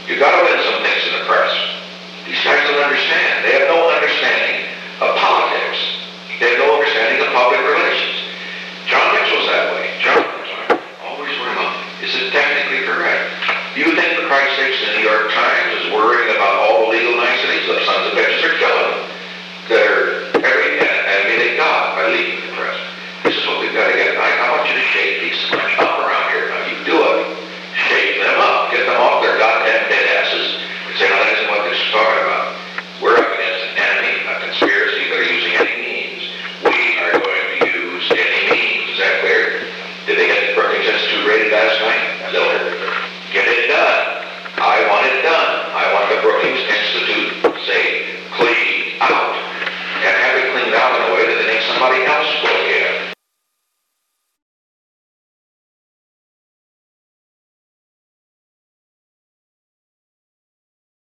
You got to win some things in the press. These guys don't understand. They have no understanding of politics. They have no understanding of public relations. John Mitchell's that way. John, always worrying about, is it technically correct? Do you think, for Christ's sakes, the New York Times is worrying about all the legal niceties? Those sons of bitches are killing them. They're emulating God by leaving the press. This is what we've got to get. I want you to shake these much up around here. Now, you do it. Shake them up. Get them off their goddamn dead asses and say, no, that isn't what this is talking about. We're up against an enemy, a conspiracy that are using any means. We are going to use any means